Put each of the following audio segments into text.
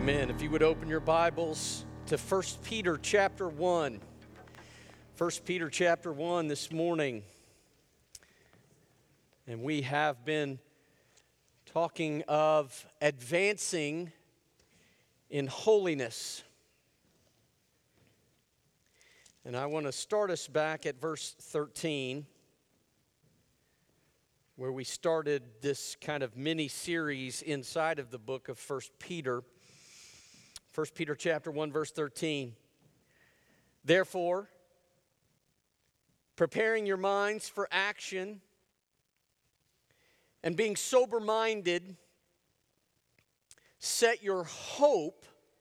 Amen. If you would open your Bibles to 1 Peter chapter 1. 1 Peter chapter 1 this morning. And we have been talking of advancing in holiness. And I want to start us back at verse 13, where we started this kind of mini-series inside of the book of 1 Peter. 1 Peter chapter 1, verse 13. Therefore, preparing your minds for action and being sober-minded, set your hope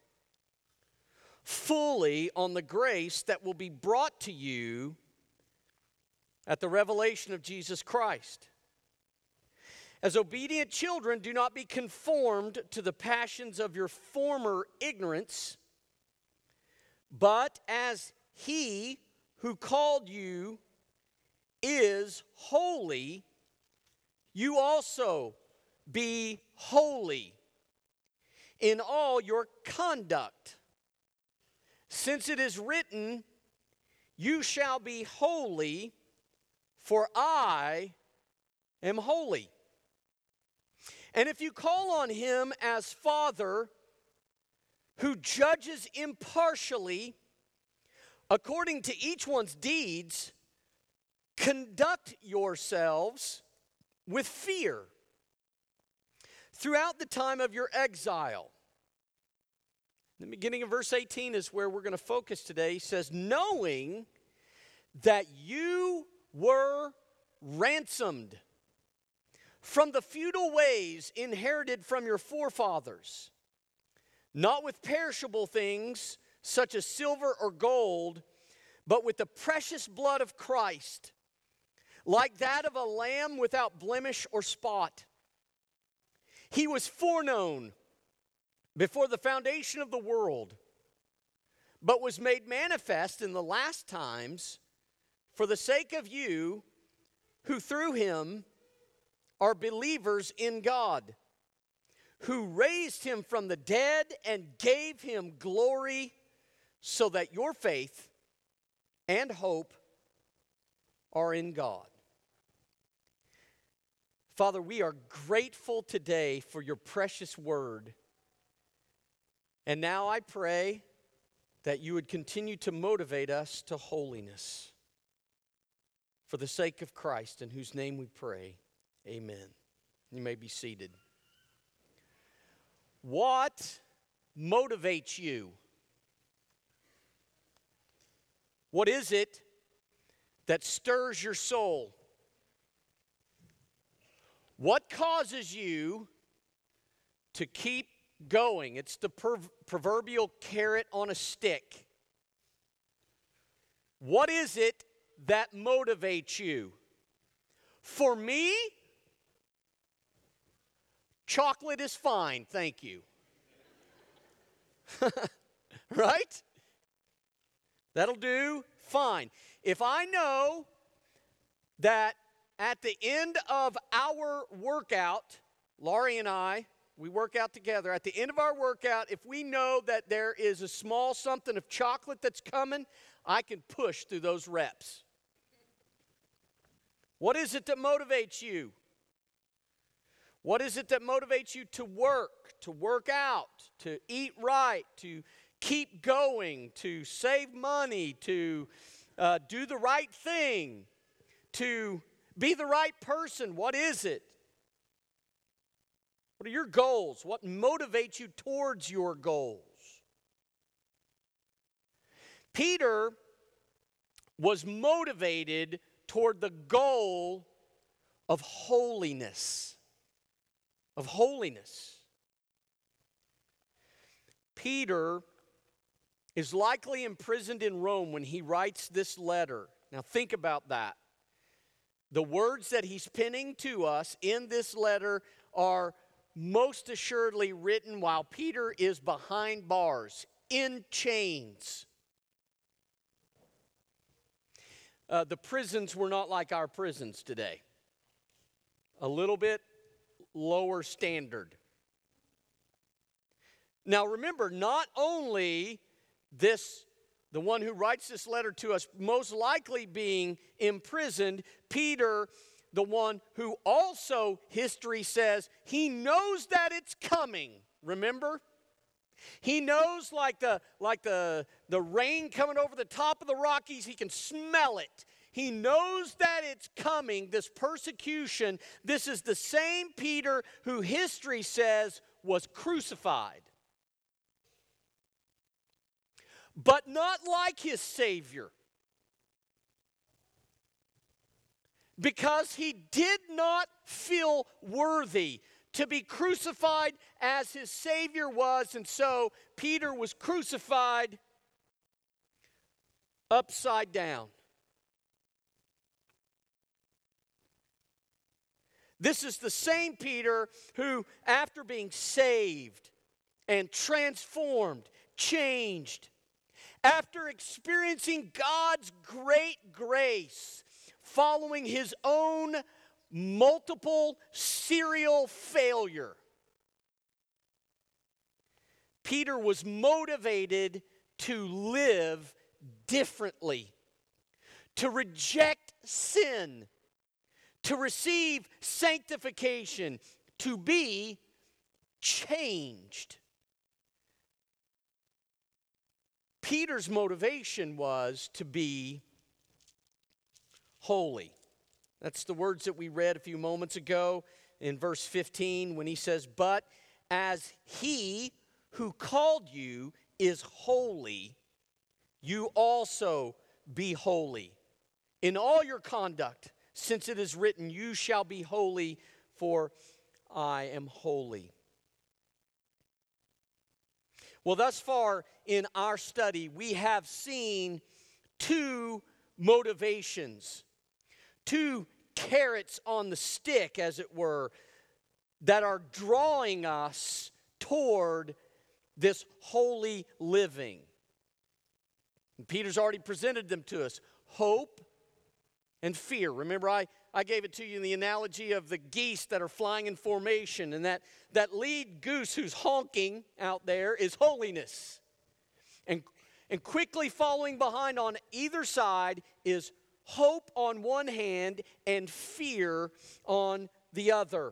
fully on the grace that will be brought to you at the revelation of Jesus Christ. As obedient children, do not be conformed to the passions of your former ignorance, but as He who called you is holy, you also be holy in all your conduct. Since it is written, you shall be holy, for I am holy. And if you call on Him as Father, who judges impartially according to each one's deeds, conduct yourselves with fear throughout the time of your exile. The beginning of verse 18 is where we're going to focus today. He says, knowing that you were ransomed from the futile ways inherited from your forefathers, not with perishable things such as silver or gold, but with the precious blood of Christ, like that of a lamb without blemish or spot. He was foreknown before the foundation of the world, but was made manifest in the last times for the sake of you who through Him are believers in God, who raised Him from the dead and gave Him glory, so that your faith and hope are in God. Father, we are grateful today for your precious word. And now I pray that you would continue to motivate us to holiness for the sake of Christ, in whose name we pray. Amen. You may be seated. What motivates you? What is it that stirs your soul? What causes you to keep going? It's the proverbial carrot on a stick. What is it that motivates you? For me, chocolate is fine, thank you. Right? That'll do fine. If I know that at the end of our workout, Laurie and I, we work out together. At the end of our workout, if we know that there is a small something of chocolate that's coming, I can push through those reps. What is it that motivates you? What is it that motivates you to work out, to eat right, to keep going, to save money, to do the right thing, to be the right person? What is it? What are your goals? What motivates you towards your goals? Peter was motivated toward the goal of holiness. Of holiness. Peter is likely imprisoned in Rome when he writes this letter. Now think about that. The words that he's penning to us in this letter are most assuredly written while Peter is behind bars, in chains. The prisons were not like our prisons today. A little bit lower standard. Now remember, not only this, the one who writes this letter to us, most likely being imprisoned, Peter, the one who also history says he knows that it's coming. Remember? He knows like the rain coming over the top of the Rockies, he can smell it. He knows that it's coming, this persecution. This is the same Peter who history says was crucified. But not like his Savior. Because he did not feel worthy to be crucified as his Savior was. And so Peter was crucified upside down. This is the same Peter who, after being saved and transformed, changed, after experiencing God's great grace, following his own multiple serial failure, Peter was motivated to live differently, to reject sin, to receive sanctification, to be changed. Peter's motivation was to be holy. That's the words that we read a few moments ago in verse 15 when he says, "But as he who called you is holy, you also be holy in all your conduct, since it is written, you shall be holy, for I am holy." Well, thus far in our study, we have seen two motivations, two carrots on the stick, as it were, that are drawing us toward this holy living. And Peter's already presented them to us: hope and fear. Remember, I gave it to you in the analogy of the geese that are flying in formation, and that lead goose who's honking out there is holiness. And quickly following behind on either side is hope on one hand and fear on the other.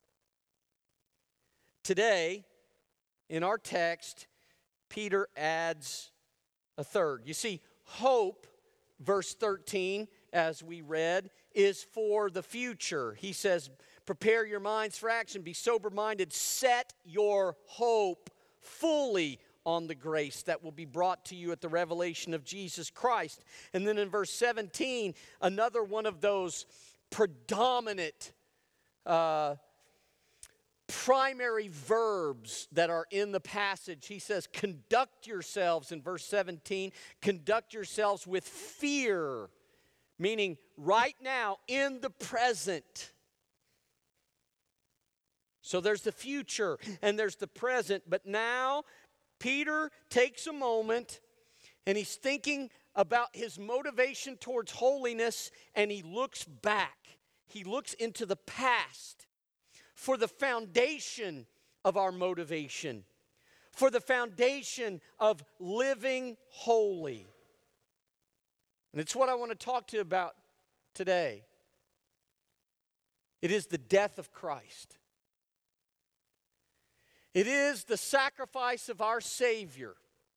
Today, in our text, Peter adds a third. You see, hope, verse 13, as we read, is for the future. He says, prepare your minds for action, be sober-minded, set your hope fully on the grace that will be brought to you at the revelation of Jesus Christ. And then in verse 17, another one of those predominant primary verbs that are in the passage. He says, conduct yourselves, in verse 17, conduct yourselves with fear, meaning right now, in the present. So there's the future and there's the present, but now Peter takes a moment and he's thinking about his motivation towards holiness, and he looks back. He looks into the past for the foundation of our motivation, for the foundation of living holy. And it's what I want to talk to you about today. It is the death of Christ. It is the sacrifice of our Savior.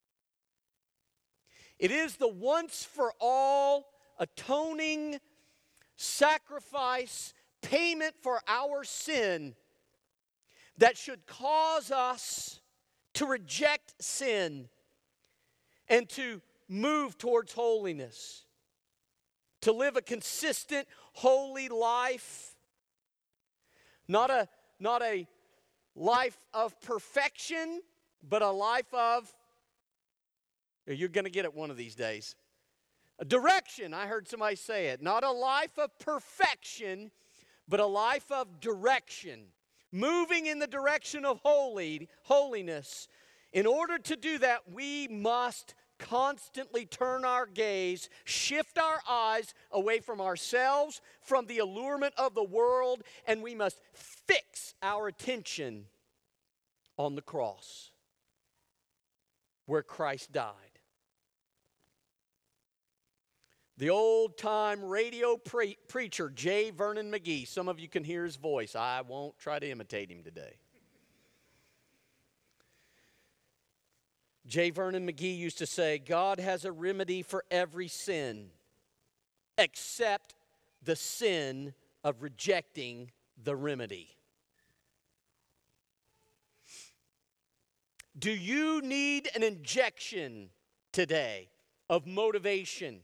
It is the once for all atoning sacrifice, payment for our sin that should cause us to reject sin and to move towards holiness, to live a consistent, holy life, not a life of perfection, but a life of, you're going to get it one of these days, a direction. I heard somebody say it. Not a life of perfection, but a life of direction. Moving in the direction of holiness. In order to do that, we must constantly turn our gaze, shift our eyes away from ourselves, from the allurement of the world, and we must fix our attention on the cross. where Christ died. The old-time radio preacher, J. Vernon McGee. Some of you can hear his voice. I won't try to imitate him today. J. Vernon McGee used to say, God has a remedy for every sin except the sin of rejecting the remedy. Do you need an injection today of motivation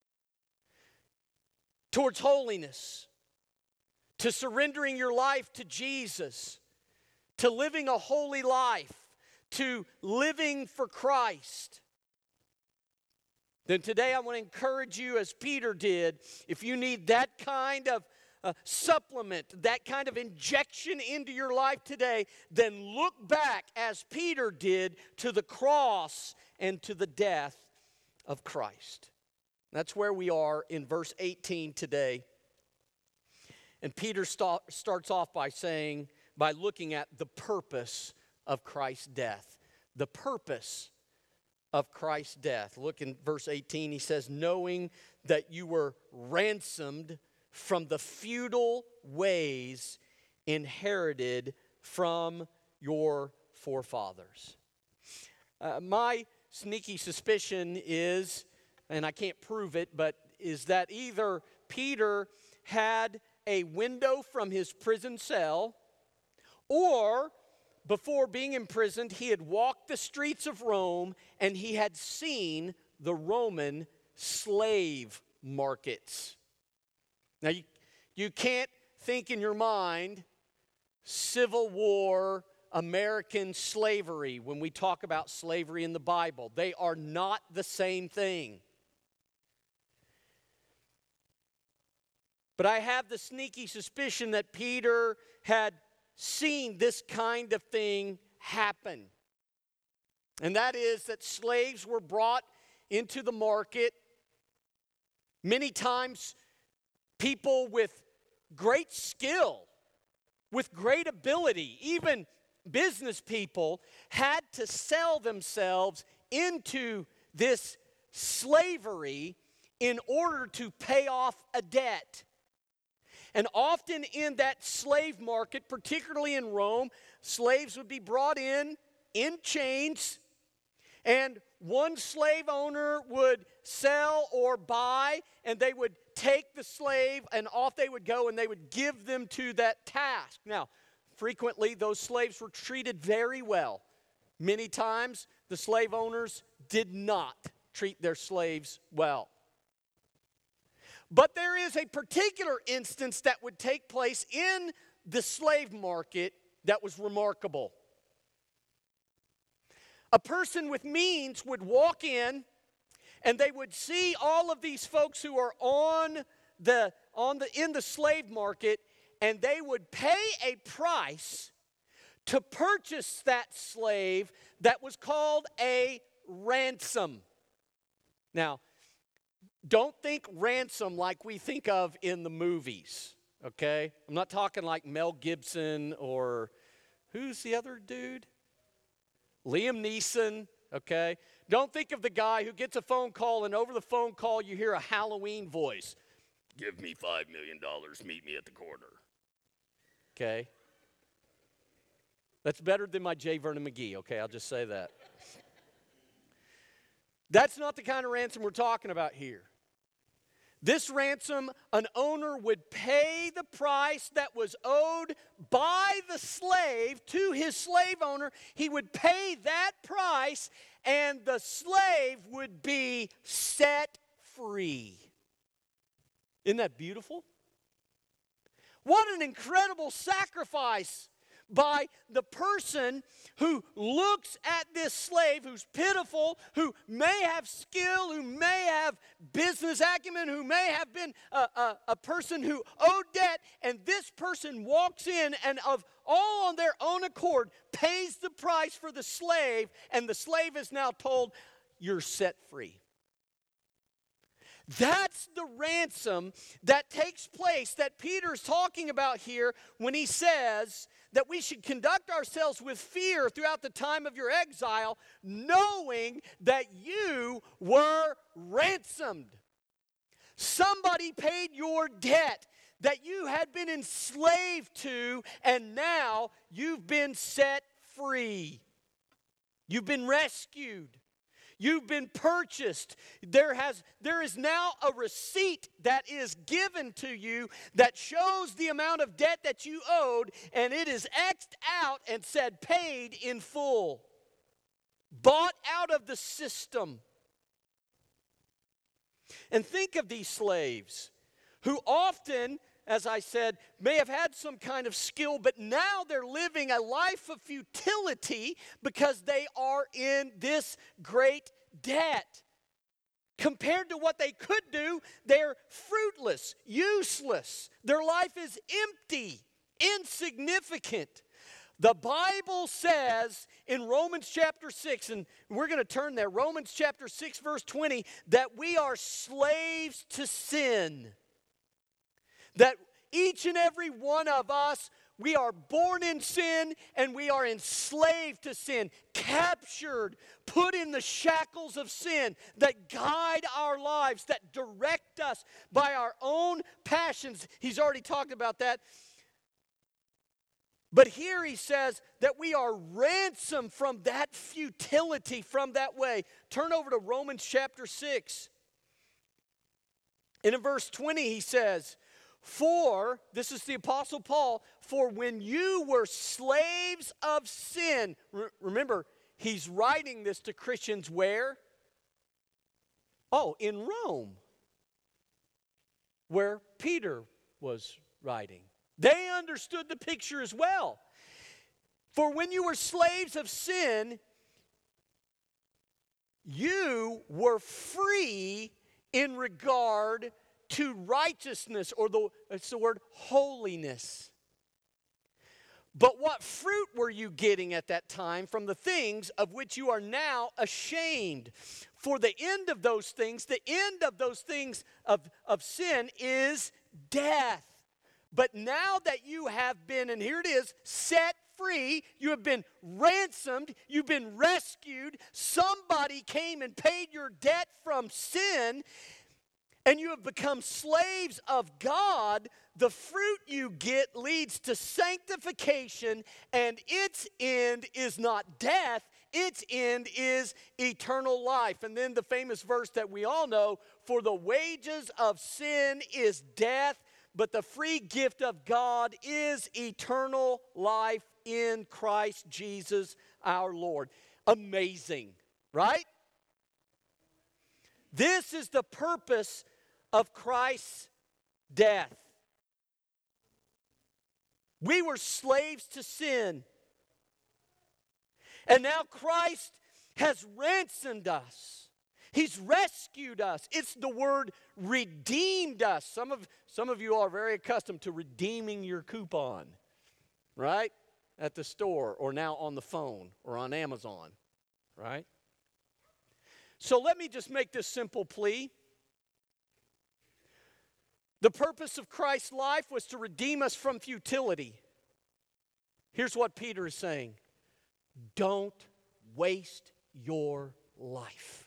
towards holiness, to surrendering your life to Jesus, to living a holy life, to living for Christ? Then today I want to encourage you, as Peter did, if you need that kind of supplement, that kind of injection into your life today, then look back, as Peter did, to the cross and to the death of Christ. That's where we are in verse 18 today. And Peter starts off by looking at the purpose of Christ's death. The purpose of Christ's death. Look in verse 18, he says, knowing that you were ransomed from the futile ways inherited from your forefathers. My sneaky suspicion is, and I can't prove it, but is that either Peter had a window from his prison cell, or before being imprisoned, he had walked the streets of Rome and he had seen the Roman slave markets. Now, you can't think in your mind Civil War American slavery when we talk about slavery in the Bible. They are not the same thing. But I have the sneaky suspicion that Peter had seen this kind of thing happen. And that is that slaves were brought into the market. Many times, people with great skill, with great ability, even business people, had to sell themselves into this slavery in order to pay off a debt. And often in that slave market, particularly in Rome, slaves would be brought in chains, and one slave owner would sell or buy, and they would take the slave, and off they would go, and they would give them to that task. Now, frequently, those slaves were treated very well. Many times, the slave owners did not treat their slaves well. But there is a particular instance that would take place in the slave market that was remarkable. A person with means would walk in, and they would see all of these folks who are in the slave market, and they would pay a price to purchase that slave that was called a ransom. Now, don't think ransom like we think of in the movies, okay? I'm not talking like Mel Gibson or who's the other dude? Liam Neeson, okay? Don't think of the guy who gets a phone call, and over the phone call you hear a Halloween voice. Give me $5 million, meet me at the corner. Okay? That's better than my J. Vernon McGee, okay? I'll just say that. That's not the kind of ransom we're talking about here. This ransom, an owner would pay the price that was owed by the slave to his slave owner. He would pay that price, and the slave would be set free. Isn't that beautiful? What an incredible sacrifice by the person who looks at this slave who's pitiful, who may have skill, who may have business acumen, who may have been a person who owed debt, and this person walks in and of all on their own accord pays the price for the slave, and the slave is now told, you're set free. That's the ransom that takes place that Peter's talking about here when he says that we should conduct ourselves with fear throughout the time of your exile, knowing that you were ransomed. Somebody paid your debt that you had been enslaved to, and now you've been set free. You've been rescued. You've been purchased. There is now a receipt that is given to you that shows the amount of debt that you owed, and it is X'd out and said paid in full. Bought out of the system. And think of these slaves who often, as I said, may have had some kind of skill, but now they're living a life of futility because they are in this great debt. Compared to what they could do, they're fruitless, useless. Their life is empty, insignificant. The Bible says in Romans chapter 6, and we're going to turn there, Romans chapter 6 verse 20, that we are slaves to sin. That each and every one of us, we are born in sin and we are enslaved to sin, captured, put in the shackles of sin that guide our lives, that direct us by our own passions. He's already talked about that. But here he says that we are ransomed from that futility, from that way. Turn over to Romans chapter 6. And in verse 20 he says, for, this is the Apostle Paul, for when you were slaves of sin, remember, he's writing this to Christians where? Oh, in Rome, where Peter was writing. They understood the picture as well. For when you were slaves of sin, you were free in regard to righteousness, or it's the word holiness. But what fruit were you getting at that time from the things of which you are now ashamed? For the end of those things of sin is death. But now that you have been, and here it is, set free, you have been ransomed, you've been rescued, somebody came and paid your debt from sin, and you have become slaves of God, the fruit you get leads to sanctification, and its end is not death, its end is eternal life. And then the famous verse that we all know, for the wages of sin is death, but the free gift of God is eternal life in Christ Jesus our Lord. Amazing, right? This is the purpose of Christ's death. We were slaves to sin. And now Christ has ransomed us. He's rescued us. It's the word redeemed us. Some of you are very accustomed to redeeming your coupon, right? At the store, or now on the phone, or on Amazon, right? So let me just make this simple plea. The purpose of Christ's life was to redeem us from futility. Here's what Peter is saying. Don't waste your life.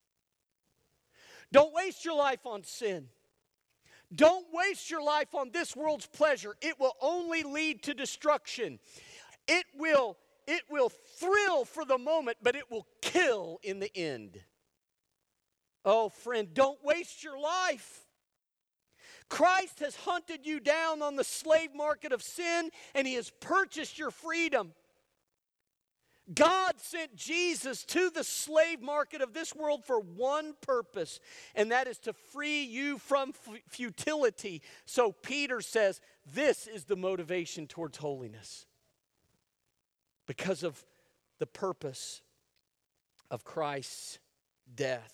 Don't waste your life on sin. Don't waste your life on this world's pleasure. It will only lead to destruction. It will thrill for the moment, but it will kill in the end. Oh, friend, don't waste your life. Christ has hunted you down on the slave market of sin, and He has purchased your freedom. God sent Jesus to the slave market of this world for one purpose, and that is to free you from futility. So Peter says this is the motivation towards holiness, because of the purpose of Christ's death.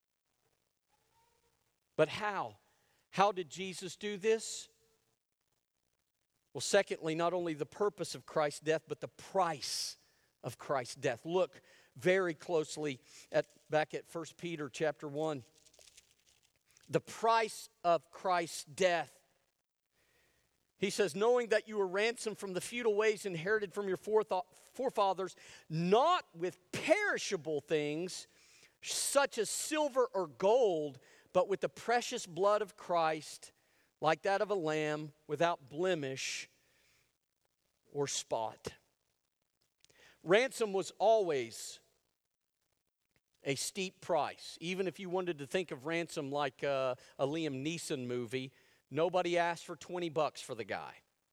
But how? How did Jesus do this? Well, secondly, not only the purpose of Christ's death, but the price of Christ's death. Look very closely back at 1 Peter chapter 1, the price of Christ's death. He says, knowing that you were ransomed from the futile ways inherited from your forefathers, not with perishable things, such as silver or gold, but with the precious blood of Christ, like that of a lamb, without blemish or spot. Ransom was always a steep price. Even if you wanted to think of ransom like a Liam Neeson movie, nobody asked for $20 for the guy.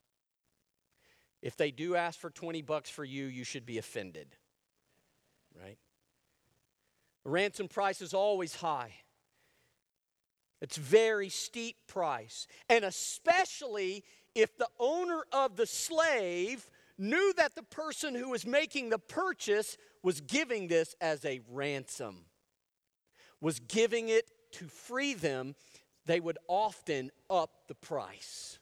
If they do ask for $20 for you, you should be offended, right? The ransom price is always high. It's very steep price. And especially if the owner of the slave knew that the person who was making the purchase was giving this as a ransom, was giving it to free them, they would often up the price.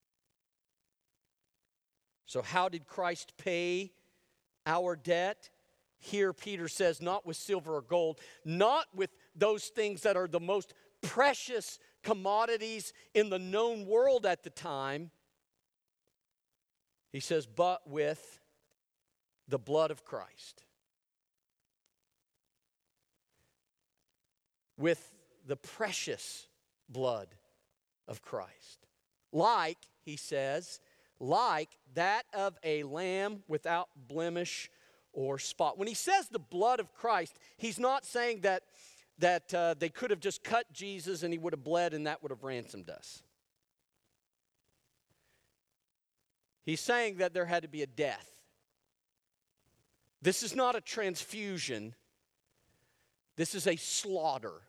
So how did Christ pay our debt? Here Peter says, not with silver or gold, not with those things that are the most precious commodities in the known world at the time. He says, but with the blood of Christ. With the precious blood of Christ. Like, he says, like that of a lamb without blemish or spot. When he says the blood of Christ, he's not saying that they could have just cut Jesus and he would have bled and that would have ransomed us. He's saying that there had to be a death. This is not a transfusion. This is a slaughter.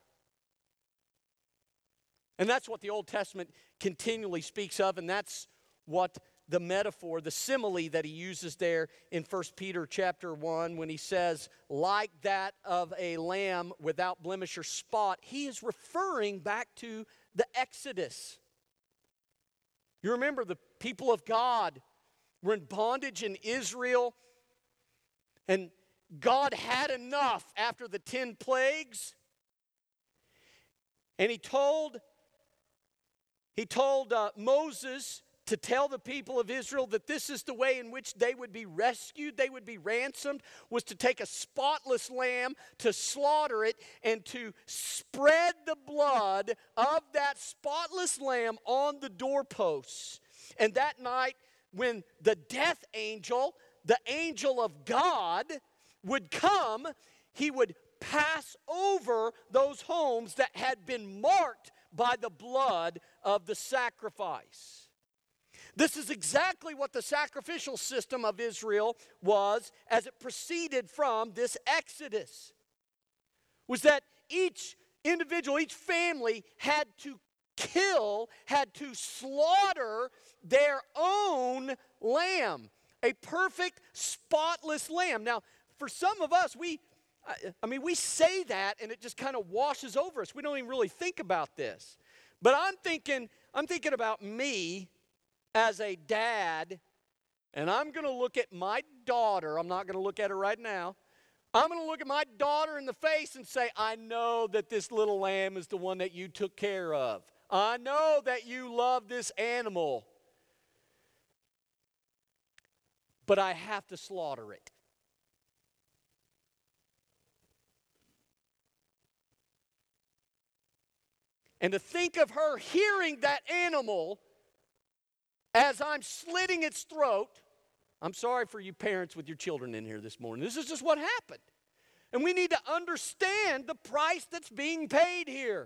And that's what the Old Testament continually speaks of, and that's what the metaphor, the simile that he uses there in 1 Peter chapter 1 when he says, like that of a lamb without blemish or spot, he is referring back to the Exodus. You remember the people of God were in bondage in Israel, and God had enough after the 10 plagues, and he told Moses to tell the people of Israel that this is the way in which they would be rescued, they would be ransomed, was to take a spotless lamb, to slaughter it, and to spread the blood of that spotless lamb on the doorposts. And that night, when the death angel, the angel of God, would come, he would pass over those homes that had been marked by the blood of the sacrifice. This is exactly what the sacrificial system of Israel was as it proceeded from this Exodus. Was that each individual, each family had to kill, had to slaughter their own lamb. A perfect, spotless lamb. Now, for some of us, we say that and it just kind of washes over us. We don't even really think about this. But I'm thinking about me as a dad, and I'm going to look at my daughter. I'm not going to look at her right now. I'm going to look at my daughter in the face and say, I know that this little lamb is the one that you took care of. I know that you love this animal. But I have to slaughter it. And to think of her hearing that animal as I'm slitting its throat. I'm sorry for you parents with your children in here this morning. This is just what happened. And we need to understand the price that's being paid here.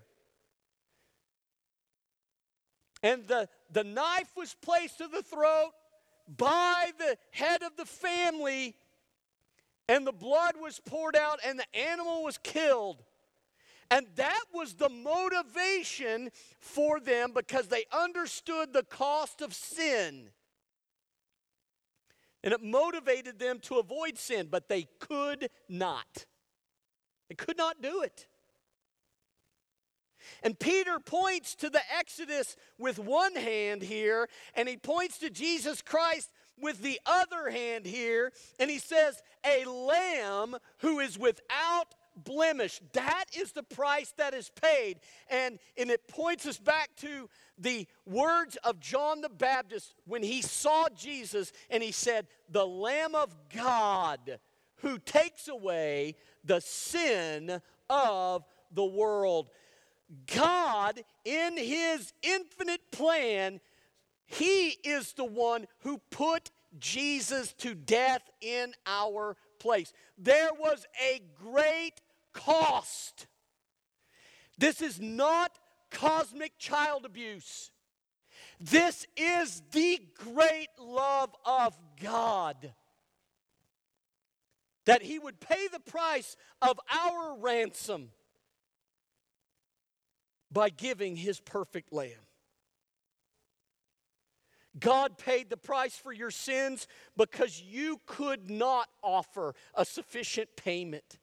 And the knife was placed to the throat by the head of the family, and the blood was poured out, and the animal was killed. And that was the motivation for them because they understood the cost of sin. And it motivated them to avoid sin, but they could not. They could not do it. And Peter points to the Exodus with one hand here, and he points to Jesus Christ with the other hand here, and he says, a lamb who is without blemish. That is the price that is paid. And it points us back to the words of John the Baptist when he saw Jesus and he said, "The Lamb of God who takes away the sin of the world." God, in his infinite plan, he is the one who put Jesus to death in our place. There was a great cost. This is not cosmic child abuse. This is the great love of God. That he would pay the price of our ransom by giving his perfect lamb. God paid the price for your sins because you could not offer a sufficient payment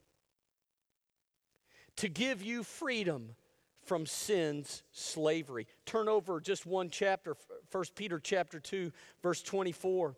to give you freedom from sin's slavery. Turn over just one chapter, 1 Peter chapter 2, verse 24.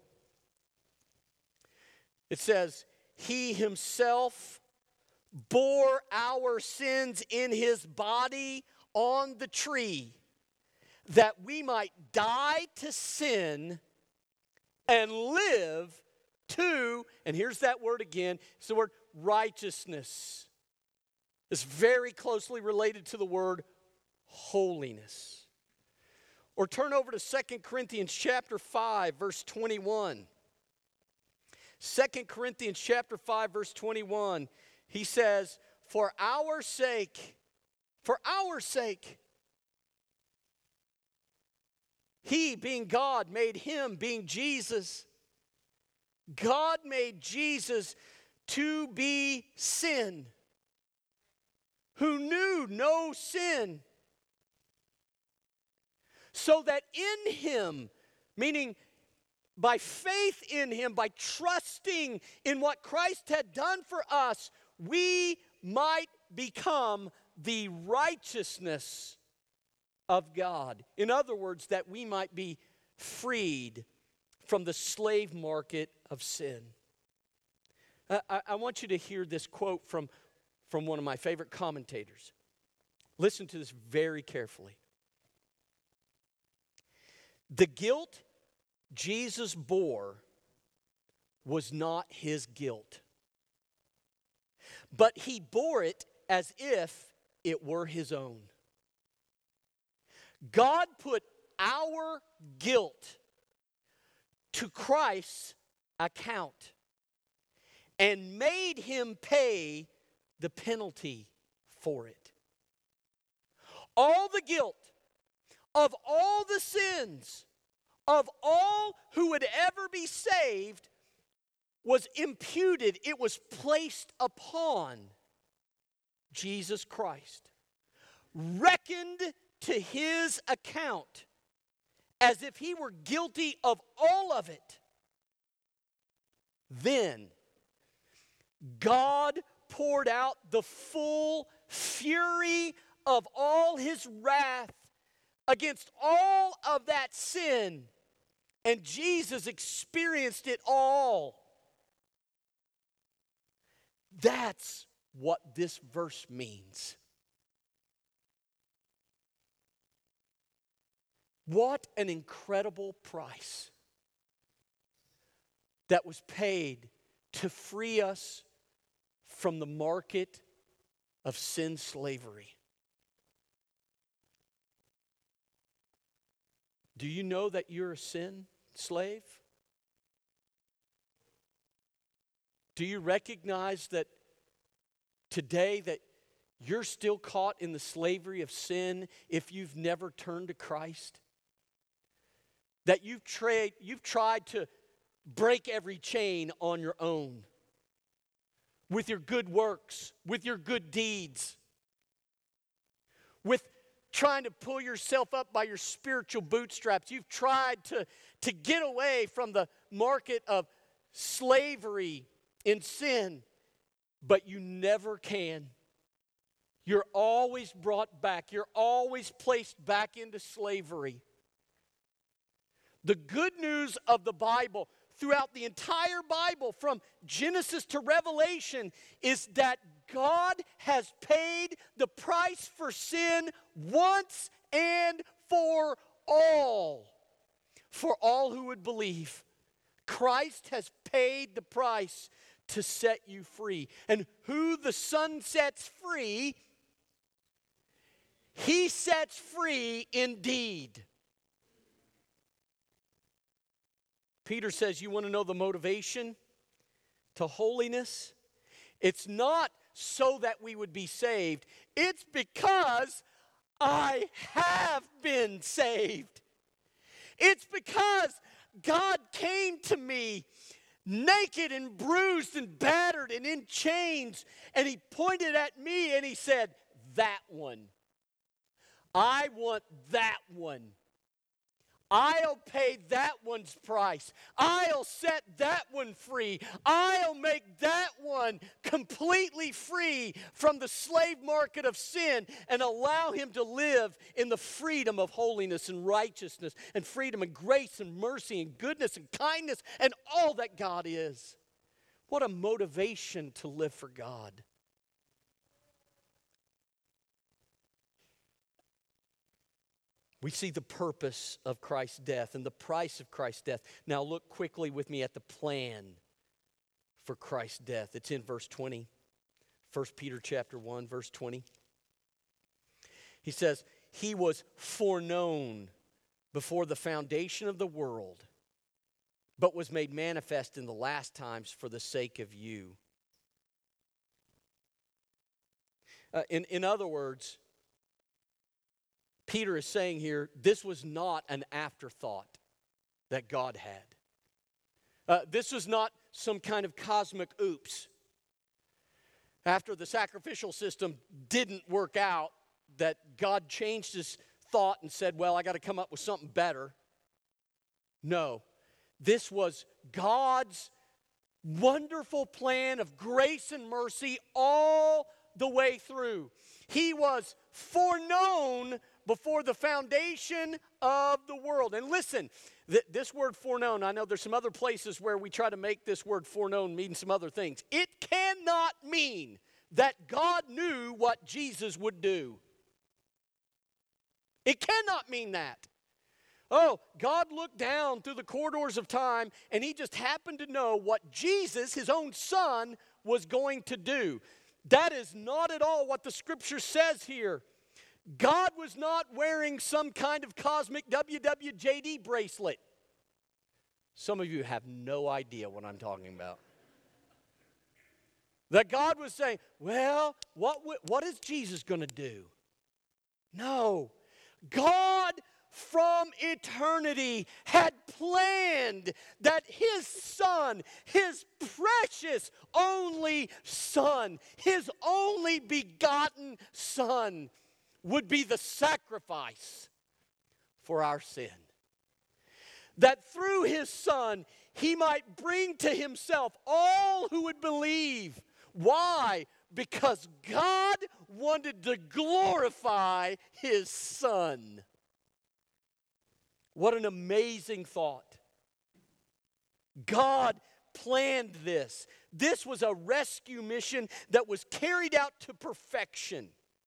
It says, "He himself bore our sins in his body on the tree, that we might die to sin and live to," and here's that word again, it's the word righteousness. It's very closely related to the word holiness. Or turn over to 2 Corinthians chapter 5, verse 21. 2 Corinthians chapter 5, verse 21, he says, for our sake, he, being God, made him, being Jesus. God made Jesus to be sin, who knew no sin, so that in him, meaning by faith in him, by trusting in what Christ had done for us, we might become the righteousness of God. In other words, that we might be freed from the slave market of sin. I want you to hear this quote from one of my favorite commentators. Listen to this very carefully. The guilt Jesus bore was not his guilt, but he bore it as if it were his own. God put our guilt to Christ's account and made him pay the penalty for it. All the guilt of all the sins of all who would ever be saved was imputed, it was placed upon Jesus Christ, reckoned to his account as if he were guilty of all of it. Then God poured out the full fury of all his wrath against all of that sin, and Jesus experienced it all. That's what this verse means. What an incredible price that was paid to free us from the market of sin slavery. Do you know that you're a sin slave? Do you recognize that today that you're still caught in the slavery of sin if you've never turned to Christ? That you've tried to break every chain on your own with your good works, with your good deeds, with trying to pull yourself up by your spiritual bootstraps. You've tried to get away from the market of slavery in sin, but you never can. You're always brought back. You're always placed back into slavery. The good news of the Bible throughout the entire Bible, from Genesis to Revelation, is that God has paid the price for sin once and for all who would believe. Christ has paid the price to set you free. And who the Son sets free, He sets free indeed. Peter says, you want to know the motivation to holiness? It's not so that we would be saved. It's because I have been saved. It's because God came to me naked and bruised and battered and in chains, and He pointed at me and He said, that one. I want that one. I'll pay that one's price. I'll set that one free. I'll make that one completely free from the slave market of sin and allow him to live in the freedom of holiness and righteousness and freedom and grace and mercy and goodness and kindness and all that God is. What a motivation to live for God. We see the purpose of Christ's death and the price of Christ's death. Now look quickly with me at the plan for Christ's death. It's in verse 20. 1 Peter chapter 1, verse 20. He says, He was foreknown before the foundation of the world, but was made manifest in the last times for the sake of you. In other words, Peter is saying here, this was not an afterthought that God had. This was not some kind of cosmic oops. After the sacrificial system didn't work out, that God changed His thought and said, well, I got to come up with something better. No, this was God's wonderful plan of grace and mercy all the way through. He was foreknown before the foundation of the world. And listen, this word foreknown, I know there's some other places where we try to make this word foreknown mean some other things. It cannot mean that God knew what Jesus would do. It cannot mean that. Oh, God looked down through the corridors of time and He just happened to know what Jesus, His own Son, was going to do. That is not at all what the Scripture says here. God was not wearing some kind of cosmic WWJD bracelet. Some of you have no idea what I'm talking about. That God was saying, well, what is Jesus going to do? No. God from eternity had planned that His Son, His precious only Son, His only begotten Son, would be the sacrifice for our sin. That through His Son, He might bring to Himself all who would believe. Why? Because God wanted to glorify His Son. What an amazing thought. God planned this. This was a rescue mission that was carried out to perfection.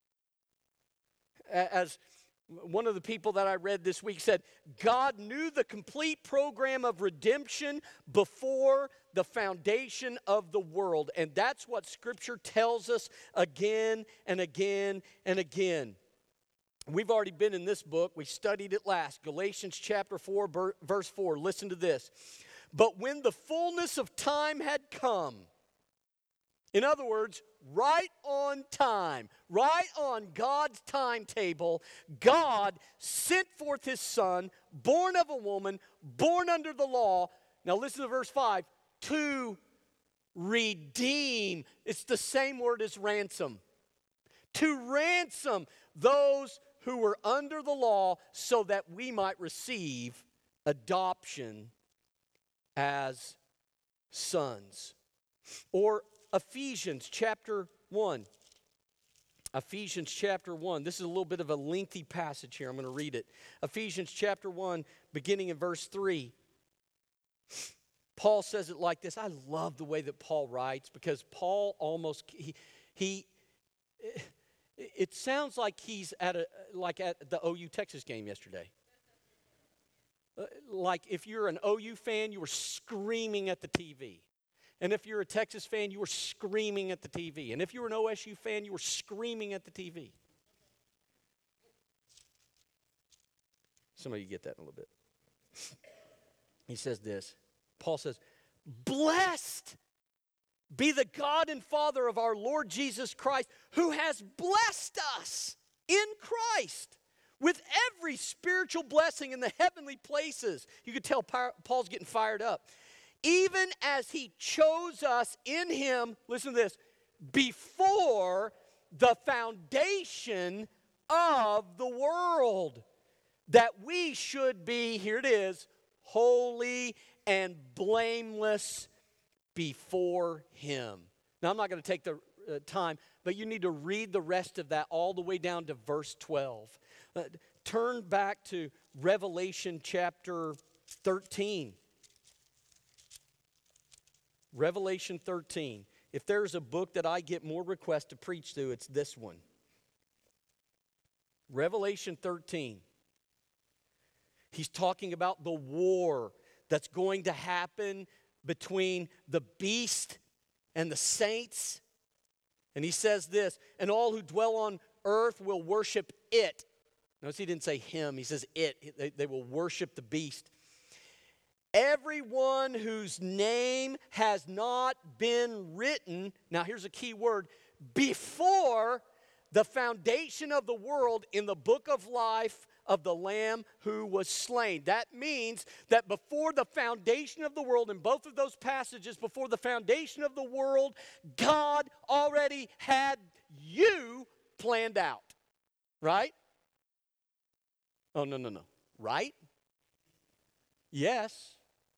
As one of the people that I read this week said, God knew the complete program of redemption before the foundation of the world. And that's what Scripture tells us again and again and again. We've already been in this book. We studied it last. Galatians chapter 4, verse 4. Listen to this. But when the fullness of time had come, in other words, right on time, right on God's timetable, God sent forth His Son, born of a woman, born under the law. Now listen to verse 5. To redeem. It's the same word as ransom. To ransom those who were under the law so that we might receive adoption as sons. Or Ephesians chapter 1. Ephesians chapter 1. This is a little bit of a lengthy passage here. I'm going to read it. Ephesians chapter 1, beginning in verse 3. Paul says it like this. I love the way that Paul writes because Paul almost, it sounds like he's at the OU Texas game yesterday. Like if you're an OU fan, you were screaming at the TV. And if you're a Texas fan, you were screaming at the TV. And if you were an OSU fan, you were screaming at the TV. Some of you get that in a little bit. He says this. Paul says, blessed be the God and Father of our Lord Jesus Christ, who has blessed us in Christ with every spiritual blessing in the heavenly places. You could tell Paul's getting fired up. Even as he chose us in him, listen to this, before the foundation of the world, that we should be, here it is, holy and blameless before him. Now, I'm not going to take the time, but you need to read the rest of that all the way down to verse 12. Turn back to Revelation chapter 13. Revelation 13. If there's a book that I get more requests to preach through, it's this one. Revelation 13. He's talking about the war that's going to happen between the beast and the saints. And he says this, and all who dwell on earth will worship it. Notice he didn't say him, he says it. They will worship the beast. Everyone whose name has not been written, now here's a key word, before the foundation of the world in the book of life of the Lamb who was slain. That means that before the foundation of the world, in both of those passages, before the foundation of the world, God already had you planned out. Right? Oh, no. Right? Yes.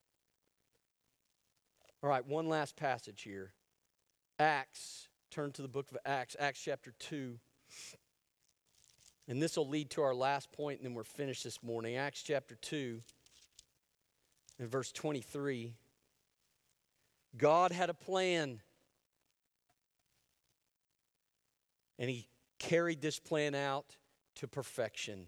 All right, one last passage here. Acts. Turn to the book of Acts, Acts chapter 2. And this will lead to our last point, and then we're finished this morning. Acts chapter 2, and verse 23. God had a plan, and he carried this plan out to perfection.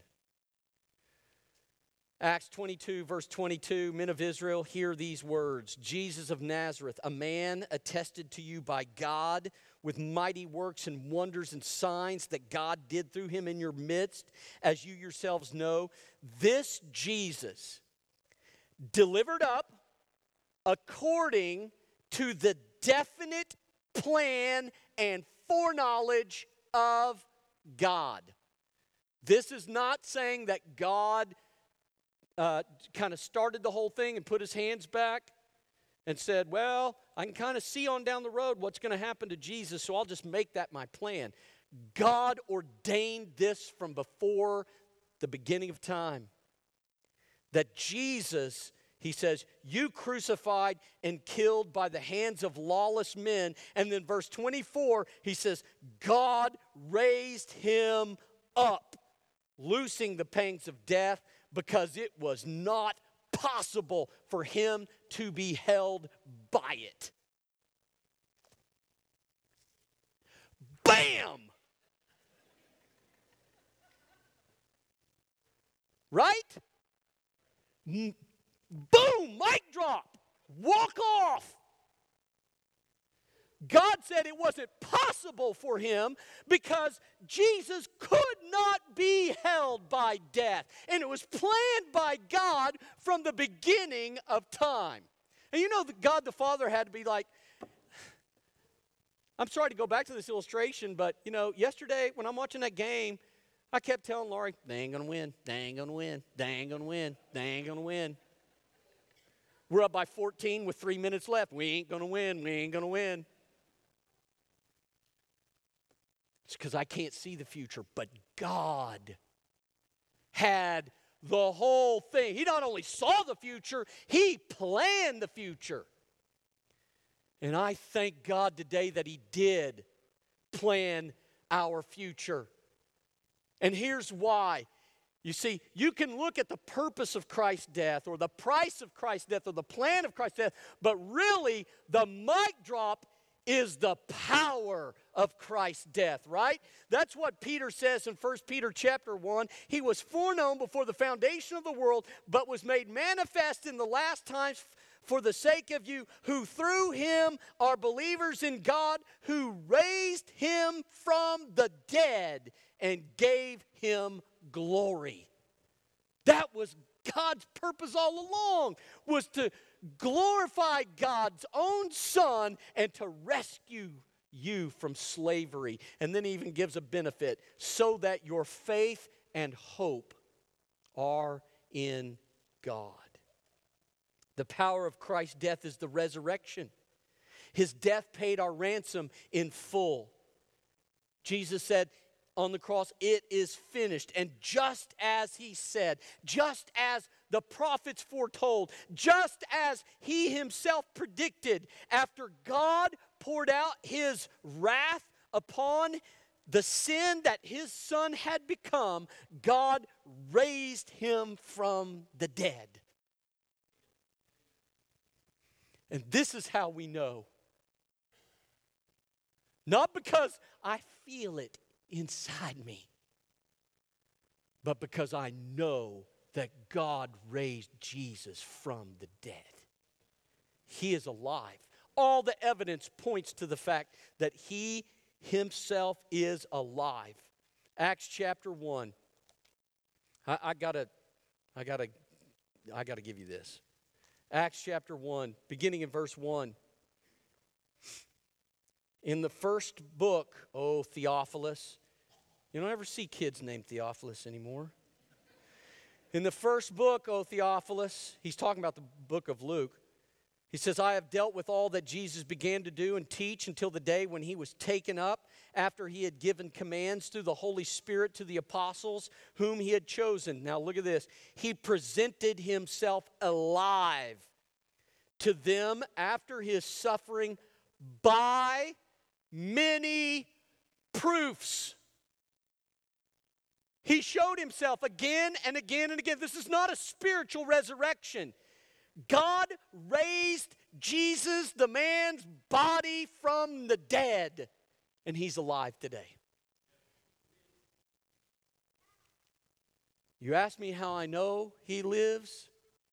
Acts 22, verse 22, men of Israel, hear these words. Jesus of Nazareth, a man attested to you by God with mighty works and wonders and signs that God did through him in your midst, as you yourselves know. This Jesus delivered up according to the definite plan and foreknowledge of God. This is not saying that God kind of started the whole thing and put his hands back and said, well, I can kind of see on down the road what's going to happen to Jesus, so I'll just make that my plan. God ordained this from before the beginning of time. That Jesus, he says, you crucified and killed by the hands of lawless men. And then verse 24, he says, God raised him up, loosing the pangs of death, because it was not possible for him to be held by it. Bam! Right? Boom! Mic drop! Walk off! God said it wasn't possible for him because Jesus could not be held by death. And it was planned by God from the beginning of time. And you know that God the Father had to be like, I'm sorry to go back to this illustration, but you know, yesterday when I'm watching that game, I kept telling Laurie, they ain't going to win, they ain't going to win, they ain't going to win, they ain't going to win. We're up by 14 with 3 minutes left. We ain't going to win, we ain't going to win. It's because I can't see the future, but God had the whole thing. He not only saw the future, he planned the future. And I thank God today that he did plan our future. And here's why. You see, you can look at the purpose of Christ's death or the price of Christ's death or the plan of Christ's death, but really the mic drop is the power of Christ's death, right? That's what Peter says in 1 Peter chapter 1. He was foreknown before the foundation of the world, but was made manifest in the last times for the sake of you, who through him are believers in God, who raised him from the dead and gave him glory. That was God's purpose all along, was to glorify God's own Son and to rescue you from slavery. And then he even gives a benefit, so that your faith and hope are in God. The power of Christ's death is the resurrection. His death paid our ransom in full. Jesus said on the cross, "It is finished." And just as he said, just as the prophets foretold, just as he himself predicted, after God poured out his wrath upon the sin that his Son had become, God raised him from the dead. And this is how we know. Not because I feel it inside me, but because I know that God raised Jesus from the dead. He is alive. All the evidence points to the fact that he himself is alive. Acts chapter 1. I gotta give you this. Acts chapter 1, beginning in verse 1. In the first book, O Theophilus, you don't ever see kids named Theophilus anymore. In the first book, O Theophilus, he's talking about the book of Luke. He says, I have dealt with all that Jesus began to do and teach until the day when he was taken up, after he had given commands through the Holy Spirit to the apostles whom he had chosen. Now look at this. He presented himself alive to them after his suffering by many proofs. He showed himself again and again and again. This is not a spiritual resurrection. God raised Jesus, the man's body, from the dead, and he's alive today. You ask me how I know he lives?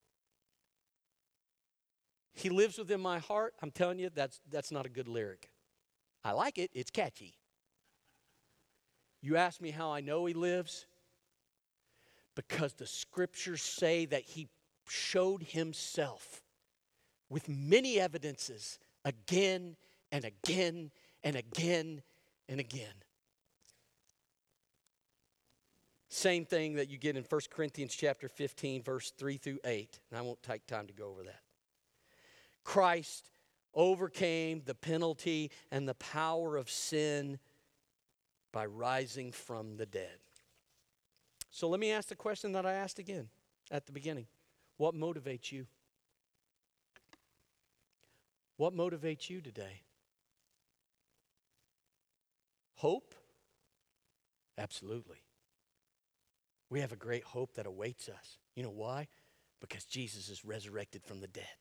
He lives within my heart. I'm telling you, that's not a good lyric. I like it. It's catchy. You ask me how I know he lives? Because the scriptures say that he showed himself with many evidences again and again and again and again. Same thing that you get in 1 Corinthians chapter 15, verse 3 through 8. And I won't take time to go over that. Christ overcame the penalty and the power of sin by rising from the dead. So let me ask the question that I asked again at the beginning. What motivates you? What motivates you today? Hope? Absolutely. We have a great hope that awaits us. You know why? Because Jesus is resurrected from the dead.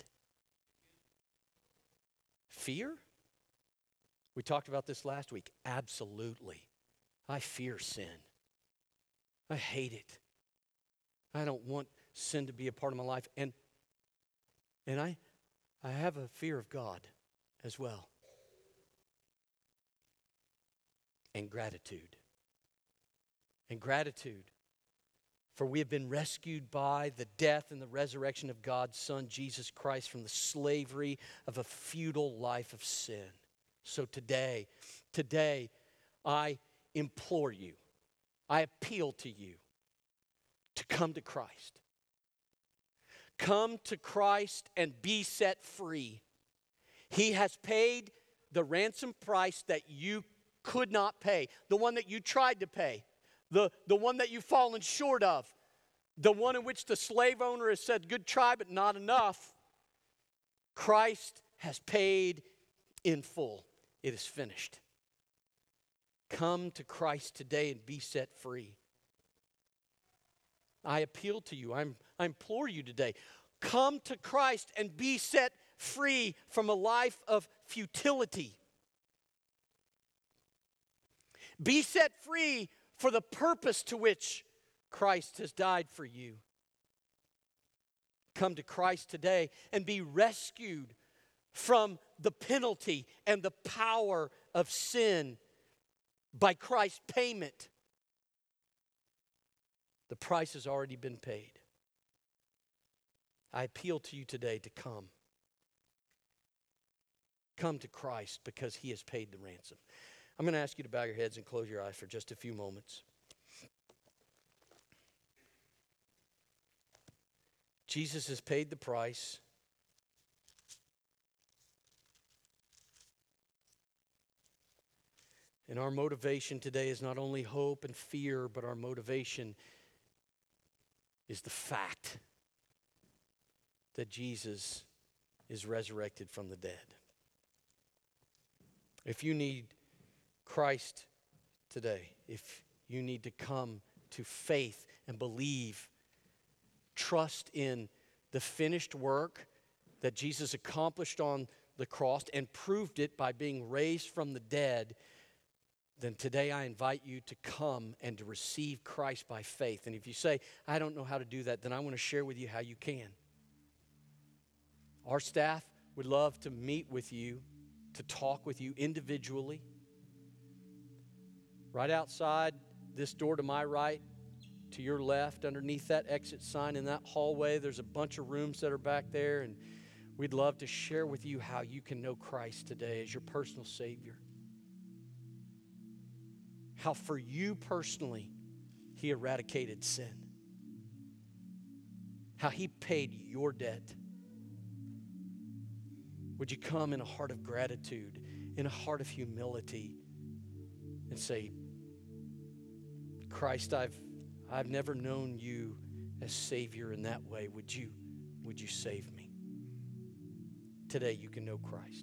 Fear? We talked about this last week. Absolutely. I fear sin. I hate it. I don't want sin to be a part of my life. And I have a fear of God as well. And gratitude. And gratitude. For we have been rescued by the death and the resurrection of God's Son, Jesus Christ, from the slavery of a futile life of sin. So today, I implore you, I appeal to you to come to Christ. Come to Christ and be set free. He has paid the ransom price that you could not pay, the one that you tried to pay, the one that you've fallen short of, the one in which the slave owner has said, good try, but not enough. Christ has paid in full. It is finished. Come to Christ today and be set free. I appeal to you. I implore you today. Come to Christ and be set free from a life of futility. Be set free for the purpose to which Christ has died for you. Come to Christ today and be rescued from the penalty and the power of sin by Christ's payment. The price has already been paid. I appeal to you today to come. Come to Christ because He has paid the ransom. I'm going to ask you to bow your heads and close your eyes for just a few moments. Jesus has paid the price. And our motivation today is not only hope and fear, but our motivation is the fact that Jesus is resurrected from the dead. If you need Christ today, if you need to come to faith and believe, trust in the finished work that Jesus accomplished on the cross and proved it by being raised from the dead, then today I invite you to come and to receive Christ by faith. And if you say, I don't know how to do that, then I want to share with you how you can. Our staff would love to meet with you, to talk with you individually. Right outside this door to my right, to your left, underneath that exit sign in that hallway, there's a bunch of rooms that are back there, and we'd love to share with you how you can know Christ today as your personal Savior. How for you personally, He eradicated sin. How He paid your debt. Would you come in a heart of gratitude, in a heart of humility, and say, Christ, I've never known you as Savior in that way. Would you save me? Today you can know Christ.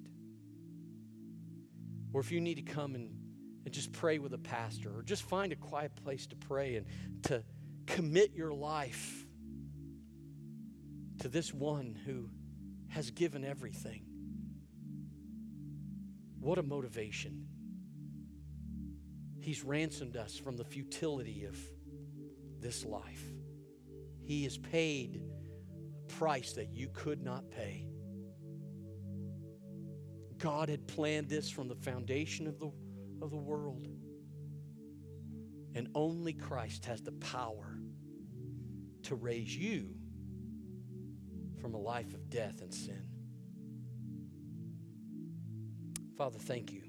Or if you need to come and just pray with a pastor, or just find a quiet place to pray and to commit your life to this one who has given everything. What a motivation. He's ransomed us from the futility of this life. He has paid a price that you could not pay. God had planned this from the foundation of the world. And only Christ has the power to raise you from a life of death and sin. Father, thank you.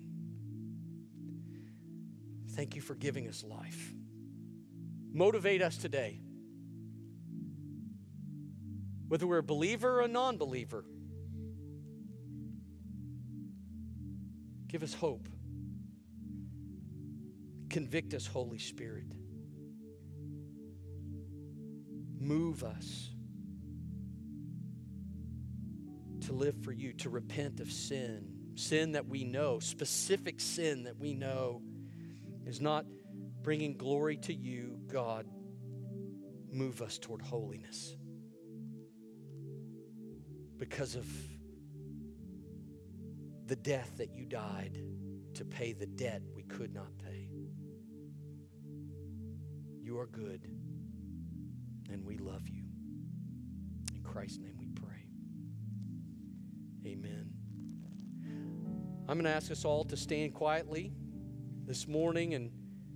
Thank you for giving us life. Motivate us today. Whether we're a believer or a non-believer, give us hope. Convict us, Holy Spirit. Move us to live for you, to repent of sin. Sin that we know, specific sin that we know is not bringing glory to you, God. Move us toward holiness. Because of the death that you died to pay the debt we could not pay. You are good, and we love you. In Christ's name we pray. Amen. I'm going to ask us all to stand quietly this morning and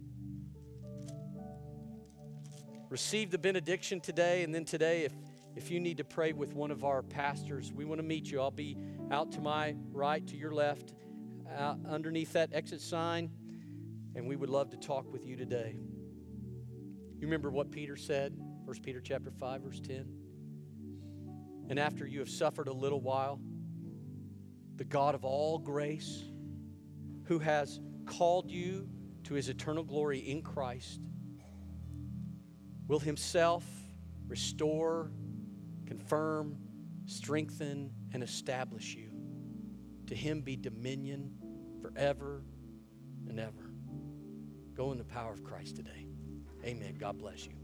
receive the benediction today. And then today, if you need to pray with one of our pastors, we want to meet you. I'll be out to my right, to your left, underneath that exit sign, and we would love to talk with you today. You remember what Peter said, 1 Peter chapter 5, verse 10? And after you have suffered a little while, the God of all grace, who has called you to His eternal glory in Christ, will Himself restore, confirm, strengthen, and establish you. To Him be dominion forever and ever. Go in the power of Christ today. Amen. God bless you.